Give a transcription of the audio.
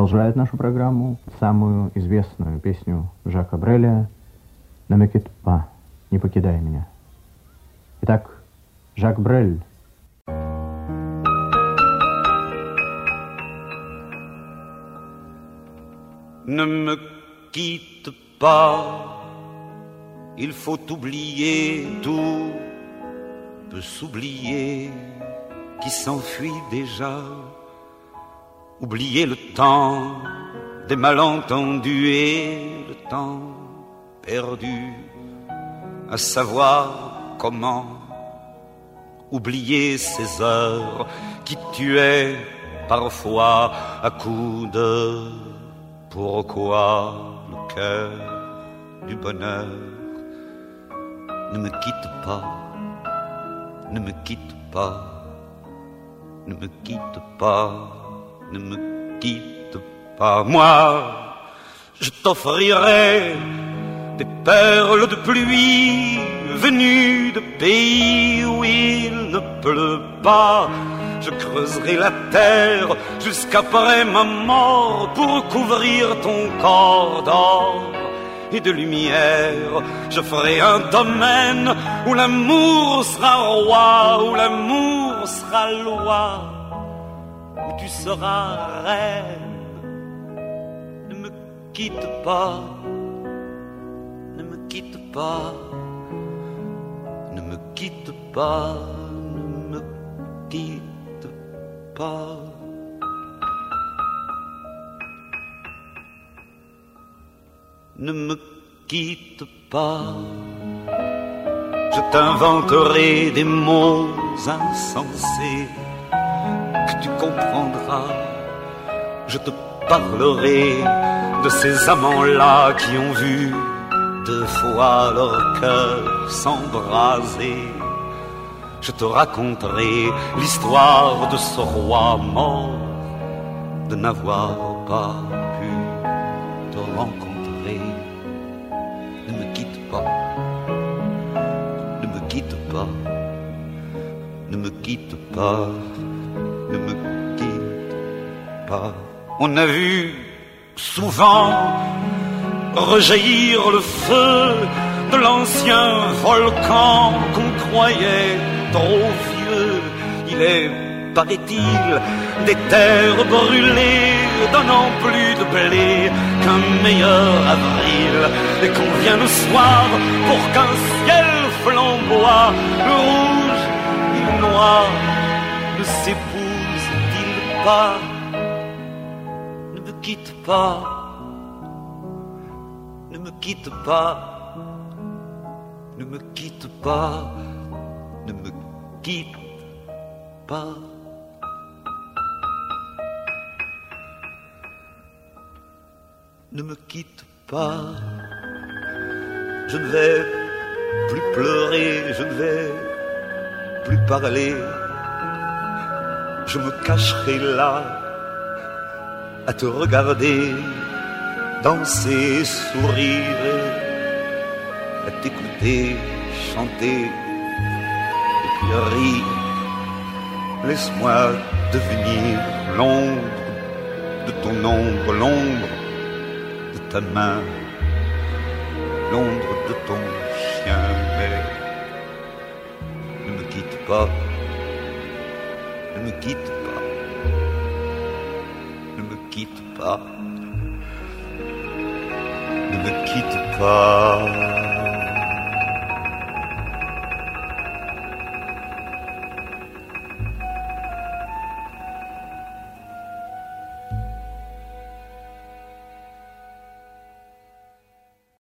Продолжает нашу программу самую известную песню Жака Бреля «Ne me quitte pas», «Не покидай меня». Итак, Жак Брель. Ne me quitte pas, il faut oublier, tout peut s'oublier qui s'enfuit déjà. Oublier le temps des malentendus et le temps perdu à savoir comment. Oublier ces heures qui tuaient parfois à coups de pourquoi le cœur du bonheur. Ne me quitte pas, ne me quitte pas, ne me quitte pas, ne me quitte pas. Moi, je t'offrirai des perles de pluie venues de pays où il ne pleut pas. Je creuserai la terre jusqu'après ma mort pour couvrir ton corps d'or et de lumière. Je ferai un domaine où l'amour sera roi, où l'amour sera loi, où tu seras reine. Ne me quitte pas, ne me quitte pas, ne me quitte pas, ne me quitte pas. Ne me quitte pas, je t'inventerai des mots insensés que tu comprendras. Je te parlerai de ces amants-là qui ont vu 2 fois leur cœur s'embraser. Je te raconterai l'histoire de ce roi mort, de n'avoir pas pu te rencontrer. Ne me quitte pas, ne me quitte pas, ne me quitte pas, ne me quitte pas. On a vu souvent rejaillir le feu de l'ancien volcan qu'on croyait trop vieux. Il est, paraît-il, des terres brûlées donnant plus de blé qu'un meilleur avril, et qu'on vient le soir pour qu'un ciel flamboie. Le rouge et le noir ne s'épousent-ils pas? Ne me quitte pas, ne me quitte pas, ne me quitte pas, ne me quitte pas. Ne me quitte pas, je ne vais plus pleurer, je ne vais plus parler. Je me cacherai là à te regarder danser, sourire, à t'écouter chanter et puis rire. Laisse-moi devenir l'ombre de ton ombre, l'ombre de ta main, l'ombre de ton chien. Mais ne me quitte pas, ne me quitte pas, ne me quitte pas, ne me quitte pas.